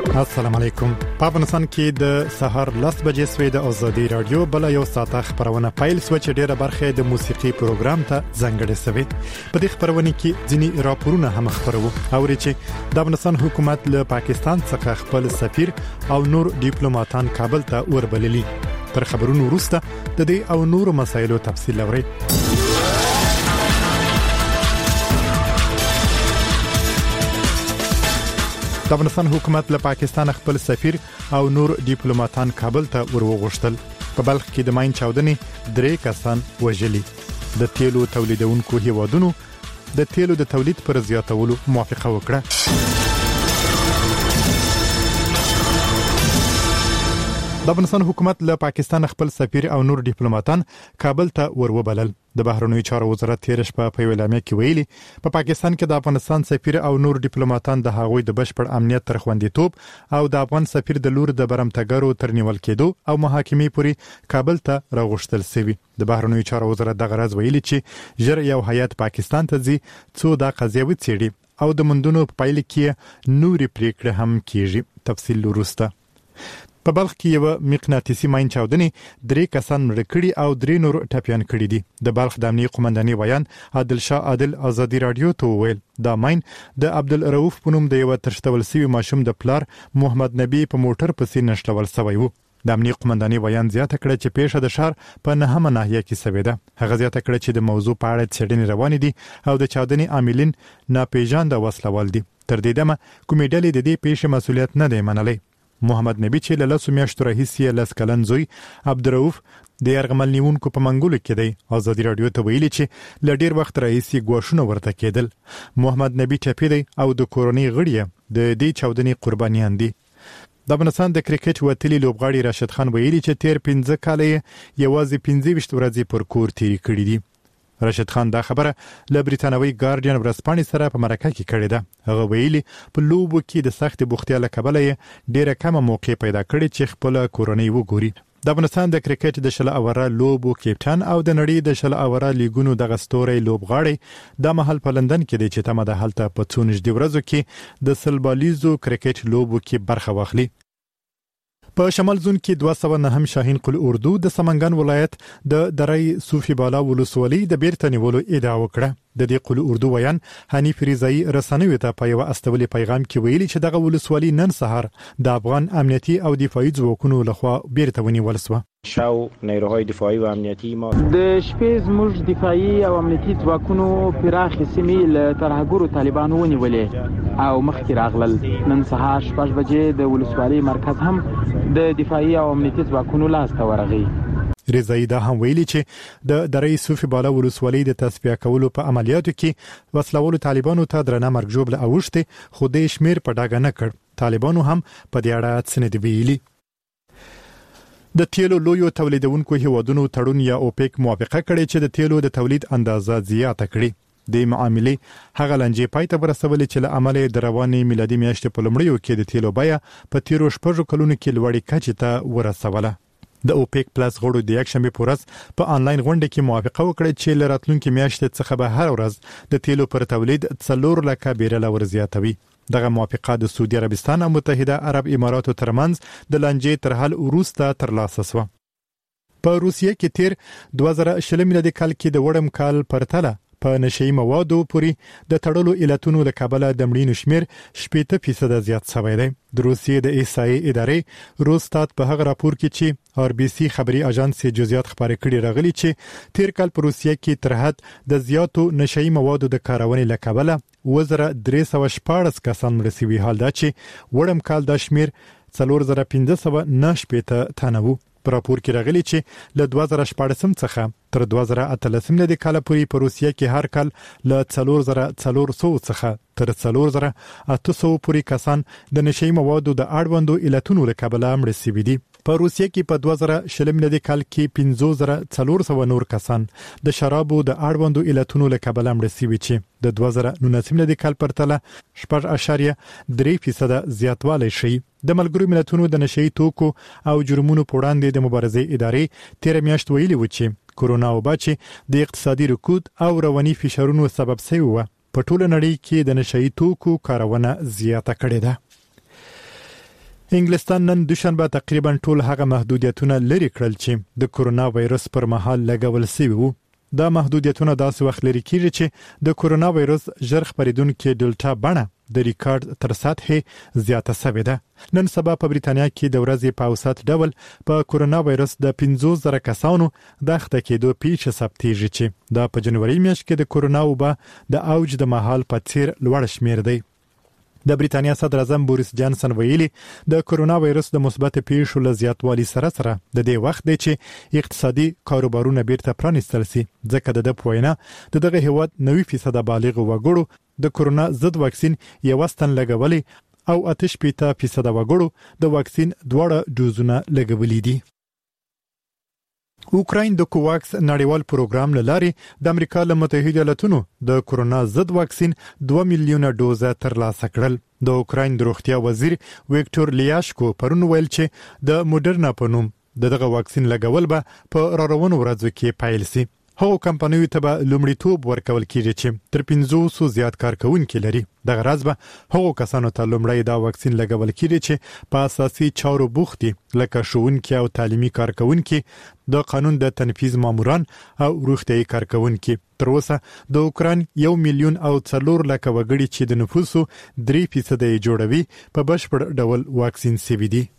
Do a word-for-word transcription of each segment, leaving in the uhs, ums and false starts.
السلام علیکم. په افغانستان کې د سحر لس بجې سوي د ازادي رادیو بل یو ساعت خبرونه پایل سو چې ډیره برخه د موسیقي پروګرام ته ځانګړې سوي. په دې خبرونه کې ځینی راپورونه هم خبرو او چې د افغانستان حکومت له پاکستان څخه خپل سفیر او نور ډیپلوماټان کابل ته وربللي. تر خبرونو وروسته د دې او نور مسایلو تفصیل لوري. د افغانستان حکومت له پاکستان خپل سفیر او نور ډیپلوماټان کابل ته ورغوښتل. په بلخ کې د ماین چاودنې درې کسان وژلي. د تیلو تولیدونکو هیوادونو د تیلو د تولید پر زیاتولو موافقه وکړه. د افغانستان حکومت له پاکستان خپل سفیر او نور ډیپلوماټان کابل ته وروبلل. د بهرنیو چارو وزارت تیر شپه په ویلامه کې ویلي په پاکستان کې د افغانستان سفیر او نور ډیپلوماټان د هغوی د بشپړ امنیت تر خوندیتوب او د افغان سفیر د لور د برمتګرو تر نیول کېدو او محاکمې پورې کابل ته راغوښتل شوی. د بهرنیو چارو وزارت د غرض ویلي چې ژر یو هیئت پاکستان ته ځي څو دا قضیه وڅېړي او د مندونو په پایله کې نوري پریکړه هم کیږي. تفصیل وروسته. په بلخ کې یو مقناطیسي ماین چاودنې درې کسان مړ کړي او درې نور ټپيان کړي دي. د بلخ د امنیه قومندانۍ ویان عادل شاه عادل ازادي رادیو ته ویل دا ماین د عبدالرؤف په نوم د یو ترشتول سوي ماشوم د پلار محمد نبی په موټر پسې نشلول شوی و. د امنیه قومندانۍ ویان زیاته کړه چې پیښه د شهر په نهمه ناحیه کې شوې ده. هغه زیاته کړه چې د موضوع په اړه څېړنې روانې دي او د چاودنې عاملین ناپېژانده وسلوال دي. تر دې دمه کومې ډلې د دې پیښې مسؤلیت نه دی منلی. محمد نبی چې له لسو میاشتو راهیسې لس کلن زوی عبدالرؤف د یرغمل نیونکو په منګولو کې دی. ازادي رادیو ته ویلي چې له ډیر وخت راهیسې ګواښونه ورته کېدل. محمد نبی ټپي دی او د کورنۍ غړي د دې چاودنې قربانیان دي. د افغانستان د کرکټ وتلی لوبغاړي راشد خان ویلي چې تیر پنځه کال یې یوازې پنځه ویشت ورځې پر کور تیری کړي دي. راشد خان دا خبره له بریتانوي ګارډین ورځپاڼې سره په مرکه کې کړې ده. هغه ویلي په لوبو کې د سخت بوختیا له کبله ډیره کمه موقع پیدا کړې چې خپل کورنۍ وګوري. د افغانستان د کرکټ د شل اوره لوبو کیپټن او د نړۍ د شل اوره لیګونو د غستوري لوبغاړي د محل په لندن کې د چې تمه د حالت په څو نږدې ورځو کې د سلبالیزو کرکټ لوبو کې برخه واخلي. په شمال زون کې دوه سوه نهم شاهین قل اردو د سمنګان ولایت د درای صوفي بالا ولسوالۍ د بیرته نیولو ادعا وکړه. د دې قل اردو ویان حنیف رضایی رسنوي ته په یو استولي پیغام کې ویلي چې دغه ولسوالۍ نن سهار د افغان امنیتي او دفاعي ځواکونو لخوا بیرته ونیول شوه. شاو نیروهای دفاعی و امنیتی ما د شپې زموږ دفاعي او امنیتي ځواکونو پراخې سیمې له ترهګرو طالبانو ونیولې او مخکې راغلل. نن سهار شپږ بجې د ولسوالۍ مرکز هم د دفاعي او امنیتي ځواکونو لاس ته ورغی. رضایی دا هم ویلي چې د درې صوفي بالا ولسوالۍ د تصفیه کولو په عملیاتو کې وسلوالو طالبانو ته درنه مرګ ژوبله اوښتې خو د شمیر په ډاګه نه کړ. طالبانو هم په دې اړه څه نه دی ویلي. د تیلو لویو تولیدونکو هیوادونو تړون یا اوپیک موافقه کړې چې د تیلو د تولید اندازه زیاته کړي. د معاملې هغه لنجې پای ته ورسولې چې له امله د روانې میلادي میاشتې په لومړیو کې د تیلو بیه په تیرو شپږو کلونو کې لوړې کچې ته ورسوله. د اوپیک پلس غړو د یک شنبه پورس په آنلاین غونډه کې موافقه وکړه چې له راتلونکي میاشتې څخه به هر ورځ د تیلو پر تولید څلور لکه بیرله ورزیاتوي. دغه موافقه د سعودي عربستان او متحده عرب اماراتو ترمنځ د لنجې تر حل وروسته ترلاسه شوه. په روسیې کې تیر دوه زره شل میلادي کال کې د وړم کال پرتله په نشئی موادو پورې د تړلو علتونو له کبله د مړینو شمیر شپږ فیصد زیات شوی دی. د روسیې د ایسای ادارې روستات په هغه راپور کې چې آر بي سي خبري اژانس جزئیات خبري کړي راغلي چې تیر کال په روسیې کې تر حد د زیاتو نشئی موادو د کارونې له کبله وزره درې سوه شپاړس کسان مړ شوي. حال دا چې وړم کال د شمیر څلور زره پنځه سوه نه شپېته تنه وو. په راپور کې راغلي چې له دوه زره شپاړسم څخه تر دوه زره اتلسم د کال پورې په روسیې کې هر کال له څلور زره څلور سوه څخه تر څلور زره اته سوه پورې کسان د نشئی موادو د اړوندو علتونو له کبله مړ شوي دي. په روسیې کې په دوه زره شل میلادي کال کې پنځه زره څلور سوه نور کسان د شرابو د اړوندو علتونو له کبله مړ شوي چې د دوه زره نولسم میلادي کال پرتله شپږ اعشاریه درې فیصد زیاتوالی شي. د ملګرو ملتونو د نشئی توکو او جرمونو په وړاندې د مبارزې ادارې تیر میاشت ویلي و چې کورونا وبا چې د اقتصادي رکود او رواني فشارونو سبب شوی و په ټوله نړۍ کې د نشئی توکو کارونه زیاته کړې ده. انګلستان نن دوشنبه تقریبا ټول هغه محدودیتونه لري کړل چې د کورونا وایرس پر مهال لګول شوی وو. دا محدودیتونه داسې وخت لري کیږي چې د کورونا وایرس ژر خپریدونکو ډیلټا بڼه د ریکارډ تر سطحې زیاته شوې ده. نن سبا په بریتانیا کې د ورځې په اوسط ډول په کورونا وایرس د پنځوس زره کسانو د اخته کېدو پیښه ثبتېږي چې دا په جنوري میاشت کې د کورونا وبا د اوج د مهال په څیر لوړ شمیر دی. د بریتانیا صدر اعظم بوریس جانسن ویلي د کورونا وایرس د مثبت پیښو له زیاتوالي سره سره د دې وخت دی چې اقتصادي کاروبارونه بیرته پرانیستل شي، ځکه د د پوینه د دغه هیواد نوي فیصد بالغ وګړو د کورونا ضد واکسین یو ستن لګولي او اتش پیته فیصد وګړو د واکسین دواړه ډوزونه لګولي دي. اوکراین د کوواکس نړیوال پروګرام لارې د امریکا له متحده ایالاتونو د کورونا ضد واکسین دوه میلیونه ډوزه ترلاسه کړل. د اوکراین د روغتیا وزیر ویکټور لیاشکو پرون ویل چې د موډرنا په نوم دغه واکسین لګول به په راروانو ورځو کې پیل شي. هغو کمپنیو ته به لومړیتوب ورکول کیږي چې تر پنځوسو زیات کارکونکي لري. دغه راز به هغو کسانو ته لومړی دا واکسین لګول کیږي چې په اساسي چارو بوخت دي، لکه ښوونکي او تعلیمي کارکونکي، د قانون د تنفيذ ماموران او روغتيایي کارکونکي. تر اوسه د اوکراین یو میلیون او څلور لک وګړي چې د نفوسو درې فیصد یې جوړوي په بشپړ ډول واکسین شوي دي.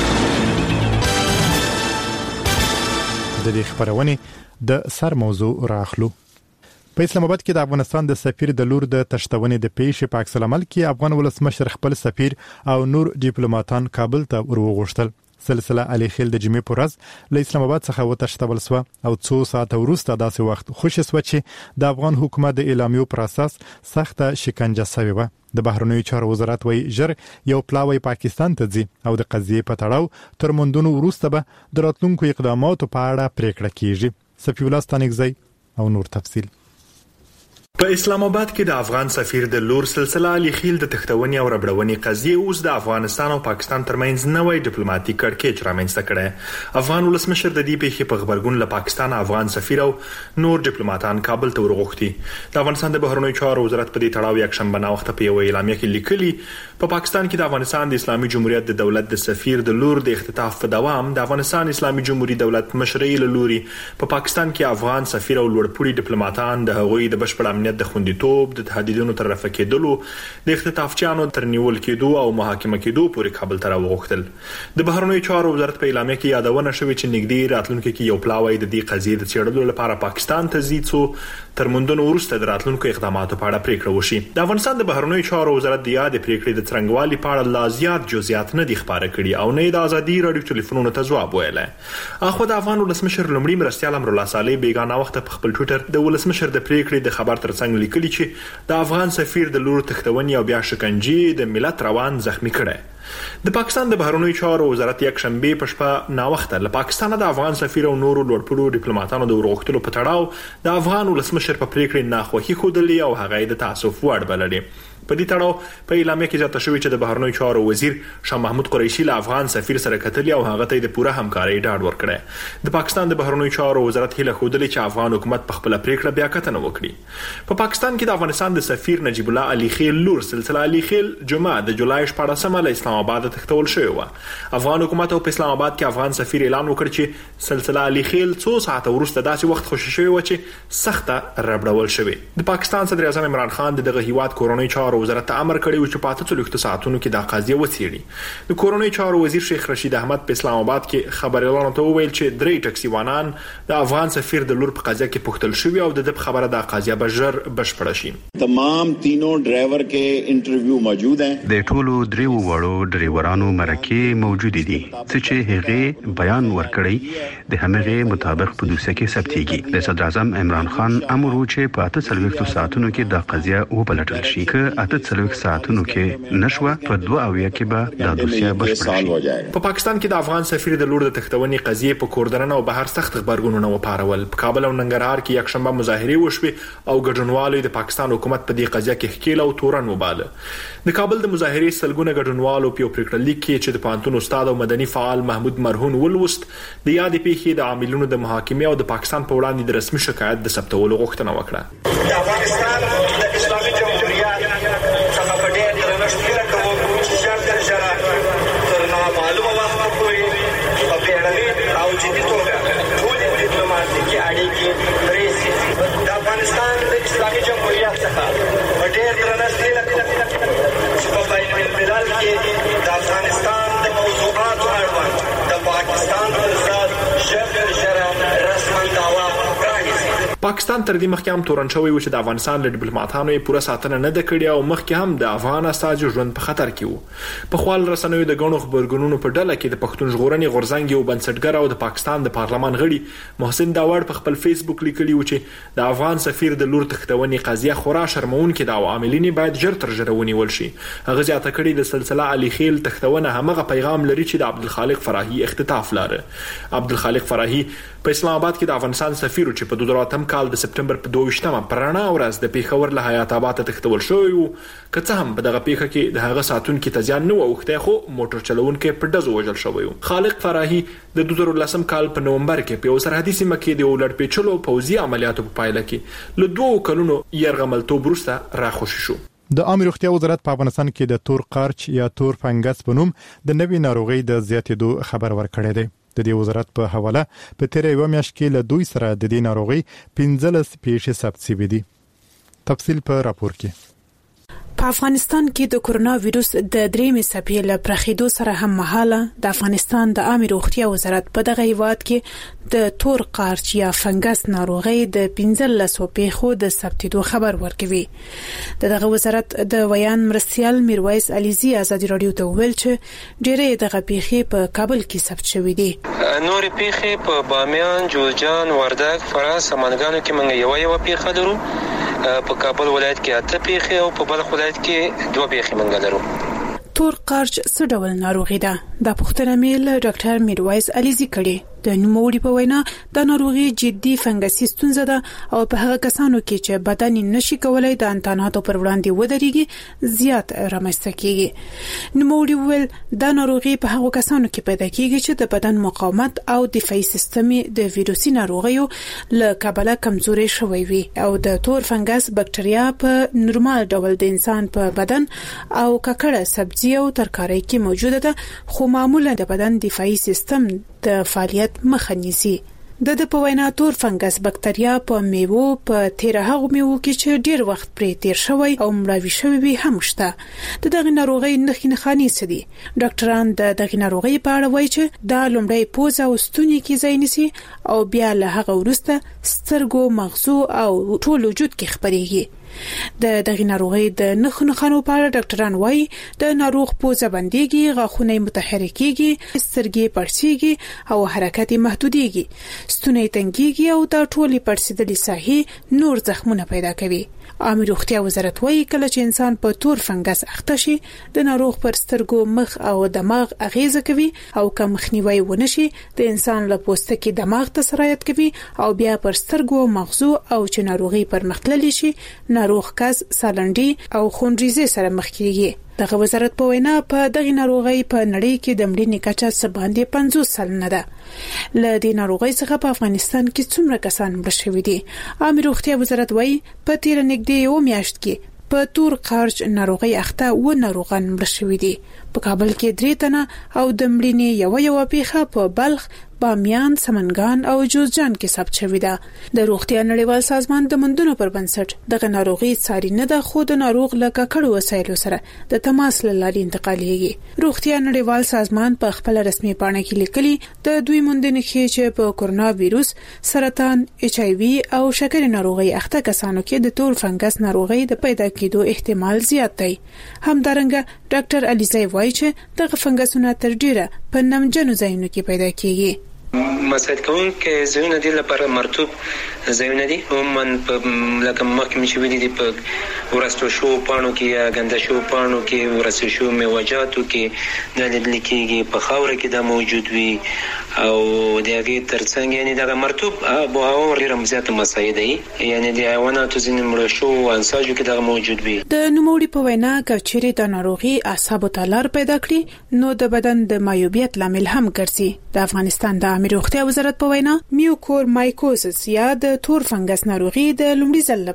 د دې خبرونه د سر موضوع راخلو. په اسلام آباد کې د افغانستان د سفیر د لور د تشتونې د پیښې په عکس العمل کې افغان ولسمشر خپل سفیر او نور ډیپلوماټان کابل ته ورغوښتل. سلسله علي خیل د جمعې پر ورځ له اسلام آباد څخه وتښتول شو او څو ساعت وروسته داسې وخت خوشی شو چې د افغان حکومت د اعلامیو پر اساس سخته شکنجه شوې و. د بهرنیو چارو وزارت وایي ژر یو پلاوی پاکستان ته ځي او د قضیې په تړاو تر موندونو وروسته به د راتلونکو اقداماتو په اړه پریکړه کیږي. صفی الله ستانکزی او نور تفصیل. په اسلام آباد کې د افغان سفیر د لور سلسله علي خیل د تختونې او ربړونې قضیه اوس د افغانستان او پاکستان ترمنځ نوې ډیپلوماټیک کړکېچ رامنځته کړي. افغان ولسمشر د دې پیښې په خبرګون له پاکستان افغان سفیر او نور ډیپلوماټان کابل ته ورغوښتي. د افغانستان د بهرنیو چارو وزارت په دې تړاو یک شنبه نا وخت په یو اعلامیه کې لیکلي په پاکستان کې د افغانستان د اسلامي جمهوریت د دولت د سفیر د لور د اختطاف په دوام د افغانستان اسلامي جمهوریت دولت مشرۍ له لوري په پاکستان کې افغان سفیر او لوړپوړي ډیپلوماټان د هغوی د بشپړ امنیت د خوندیتوب د تهدیدونو تر رفع کېدلو د اختطافچیانو تر نیول کېدو او محاکمه کېدو پورې کابل ته راوغوښتل. د بهرنیو چارو وزارت په اعلامیه کې یادونه شوې چې نږدې راتلونکي کې یو پلاوی د دې قضیې د څېړلو لپاره پاکستان ته ځي څو تر موندونو وروسته د راتلونکو اقداماتو په اړه پریکړه وشي. د افغانستان د بهرنیو چارو وزارت د یادې پریکړې د څرنګوالي په اړه لا زیات جزئیات نه دي خبره کړي او نه د ازادي رادیو ټلیفونونو ته ځواب ویلی. اخو د افغان ولسمشر لومړي مرستیال امرالله صالح بیګانه وخت په خپل ټویټر د ولسمشر د پریکړې د خبر ترڅنګ لیکلي چې د افغان سفیر د لور تختونې او بیا شکنجې د ملت روان زخمی کړي. د پاکستان د بهرنیو چارو وزارت یک شنبه په شپه نا وخت له پاکستان د افغان سفیر او نورو لوړپوړو ډیپلوماټانو د ورغښتلو په تړاو د افغان ولسمشر په پریکړې ناخوښي ښودلې او هغه د تاسف وړ بللې. په دې تړاو په اعلامیه کې ځکه شوی چې د بهرنیو چارو وزیر شاه محمود قریشي له افغان سفیر سره کتلې او هغه ته د پوره همکارۍ ډاډ ورکړی. د پاکستان د بهرنیو چارو وزارت هیله ښودلې چې افغان حکومت په خپل پریکړه بیا کتنه وکړي. په پاکستان کې د افغانستان د سفیر نجیب الله علي خیل لور سلسله علي خیل جمعه د جولای شپاړسمه له اسلام آباد تختول شوی و. افغان حکومت په اسلام آباد کې افغان سفیر اعلان وکړ چې سلسله علي خیل څو ساعت وروسته داسې وخت خوشی شوی و چې سخته ربړول شوی. د پاکستان صدر اعظم عمران خان دغه هیواد کورونی چارو وزارت ته امر کړی چې په اته څلوېښتو ساعتونو کې دا قضیه وڅېړي. د کورونی چارو وزیر شیخ رشید احمد په اسلام آباد کې خبريالانو ته وویل چې درې ټکسیوانان د افغان سفیر د لور په قضیه کې پوښتل شوی او د خبره د قضیه به ژر بشپړه شي. تمام تینوں ډرایور کې انټرویو موجود ہیں. د ټولو دریو وړو ډرایورانو مرکې موجود دي چې هغه بیان ورکړي د همغه مطابق په دوسیه کې ثبتېږي. د صدر اعظم عمران خان امر وکړ په اته څلوېښتو ساعتونو کې دا قضیه وبلټل شي. که اته څلوېښت ساعتونو کې نشوه په دوه اویا کې به دا دوسیه بشپړه شي. په پاکستان کې د افغان سفیر د لور د تختونې قضیه په کوردرن او بهر سخت خبرګونونه وپارول. په کابل او ننګرهار کې یک شنبه مظاهره وشوه او ګډونوالو د پاکستان حکومت په دې قضیه کې ښکیل او تورن وباله. د کابل د مظاهره سلګونه ګډونوالو په پریکړه لیک کې چې د پانتون استاد او مدني فعال محمود مرهون ولوست د یادې پیښې د عاملونو د محاکمې او د پاکستان په وړاندې د رسمي شکایت د ثبتولو غوښتنه وکړه. د افغانستان د اسلامي جمهوریت څخه په ډېر درنښت کوم چې ژر تر ژره تر معلومه وخت پورې په بیړني او جدي توګه ټولې ډیپلوماټیکي اړیکې پرې شي. د افغانستان د اسلامي جمهوریت څخه په ډېر درنښت چې په بین الملل کې د افغانستان د موضوعاتو اړوند د پاکستان پر ضد ژر تر ژره رسما دعوا پرانیزي. پاکستان تر دې مخکې هم تورن شوی و چې د افغانستان له ډیپلوماټانو یې پوره ساتنه نه ده کړې او مخکې هم د افغان استازو ژوند په خطر کې و. په خپل رسنیو د غونو خبرګونونو په ډله کې د پښتون ژغورنې غورځنګ یو بنسټګر او د پاکستان د پارلمان غړي محسن داوړ په خپل فیسبوک لیکلی و چې د افغان سفیر د لور تختونې قضیه خورا شرمونکې ده او عاملین باید ژر تر ژره ونیول شي. هغه زیاته کړې د سلسله علي خیل تختونه همغه پیغام لري چې د عبدالخالق فراهي اختطاف لاره. عبدالخالق فراهي په اسلام آباد کې د افغانستان سفیر چې په دوه زره کال د سپټمبر په دوه ویشتمه پرانا ورځ د پیښور له حیات آباد ته تختول شوی و. که څه هم په دغه پیښه کې د هغه ساتونکو ته ځان نه ووخته خو موټر چلوونکو په ډزو وژل شوی و. خالق فراهي د دوه زره لسم کال په نومبر کې په سرحدي سیمه کې د ولړ پیچلو پوځي عملیاتو په پایله کې له دوه کلونو يرغملتوب وروسته راخوشي شو. د عامه روغتیا وزارت په افغانستان کې د تور قارچ یا تور فنګس په نوم د نوې ناروغي د زیاتېدو خبر ورکړی دی. د دې وزارت په حواله په تیر یو میاشت کې له دوی سره د دې ناروغي پنځلس پیښې ثبت شوې دي. تفصیل په راپور کې. په افغانستان کې د کورونا وایروس د درېمې څپې له پراخېدو سره هم مهاله د افغانستان د عامه روغتیا وزارت په دغه هیواد کې د تور قارچ یا فنګس ناروغي د پنځلسو پیښو د ثبتېدو خبر ورکوي. دغه وزارت د ویان مرستیال میرویس علیزي ازادي رادیو ته ویل چې ډېرې دغه پیښې په کابل کې ثبت شوې دي. نور پیښې په بامیان، جوزجان، وردګ، فراه، سمنګانو کې موږ یو یو پیښه لرو. په کابل ولایت کې اته پیښې او په بلخ ولایت کې دوه پیښې موږ لرو. تور قارچ څه ډول ناروغي ده؟ دا پوښتنه مې له ډاکټر میرویس علیزي کړې. د نوموړي په وینا د ناروغي جدي فنګسي ستونزه ده او په هغه کسانو کې چې بدن نشي کولای د انتاناتو پر وړاندې ودرېږي زیات رامنځته کیږي. نوموړي ویل دا ناروغي په هغه کسانو کې پیدا کیږي چې د بدن مقاومت او دفاعي سیستم د ویروسي ناروغیو له کبله کمزوري شوی وي او د تور فنګس بکټریا په نورمال ډول د انسان په بدن او ککړه سبزی او ترکاري کې موجوده ده خو معمولا د بدن دفاعي سیستم د فعالیت مخه نیسي. د د په وینا تور فنګس بکټریا په میوو په تیر هغه میوو کې چې ډیر وخت پرې تیر شوی او مړاوي شوی وي هم شته. د دغه ناروغي نښې نښانې څه دي؟ ډاکټران د دغه ناروغي په اړه وایي چې دا لومړی پوزه او ستوني کې ځای نیسي او بیا له هغه وروسته سترګو، مغزو او ټول وجود کې خپريږي. د دغه ناروغي د نښو نښانو په اړه ډاکټران وایي د ناروغ پوزه بنديږي، غاښونه متحرکيږي، سترګې پړسيږي او حرکت محدوديږي، ستوني تنګيږي او دا ټولې پړسېدلې ساحې نور زخمونه پیدا کوي. عامه روغتیا وزارت وایي کله چې انسان په تور فنګس اخته شي د ناروغ پر سترګو، مخ او دماغ اغیزه کوي او که مخنیوي ونشي د انسان له پوستکي دماغ ته سرایت کوي او بیا پر سترګو، مغزو او چې ناروغي پرمختللی شي ناروغ کس سالنډي او خونریزي سره مخ کیږي. دغه وزارت په وینا په دغه ناروغي په نړۍ کې د مړینې کچه څه باندې پنځوس سلنه ده. ل دې ناروغي څخه په افغانستان کې څومره کسان مړ شوي دي؟ عامه روغتیا وزارت وایي په تیر نږدې یو میاشت کې په تور قارچ ناروغي اخته و ناروغان مړ شوي دي. په کابل کې درې تنه او د مړینې یو یو پیښه په بلخ، بامیان، سمنګان او جوزجان کې ثبت شوې ده. د روغتیا نړیوال سازمان د مندونو پر بنسټ دغه ناروغي څاري نه ده خو د ناروغ له ککړو وسایلو سره د تماس له لارې انتقالېږي. روغتیا نړیوال سازمان په خپل رسمي پاڼه کې لیکلي د دوی موندنې ښيي چې په کورونا وایروس، سرطان، ایچ آی وي او شکرې ناروغي اخته کسانو کې د تور فنګس ناروغي د پیدا کېدو احتمال زیات دی. همدارنګه ډاکټر علیزی وایي چې دغه فنګسونه تر ډیره په نمجنو ځایونو کې پیدا کیږي. مساعد کوم کې ځایونه دي لپاره مرطوب ځایونه دي عموما په لکه مخکې چې ویلي دي په ورستو شو پانو کې یا ګنده شو پانو کې ورستو شو میوجاتو کې د لیدل کېږي په خاور کې دا موجود وي او د هغې ترڅنګ یعنی دغه مرطوب آب و هوا ډېره زیاته مساعد دي یعنی د حیواناتو ځینې مړه شو انساجو کې دغه موجود وي. د نوموړي په وینا که چیرې د ناروغي اعصابو ته لار پیدا کړي نو د بدن د مایوبیت لامل هم ګرځي. د افغانستان د عامه روغتیا وزارت په وینا میوکور مایکوزس یا د تور فنګس ناروغي د لومړي ځل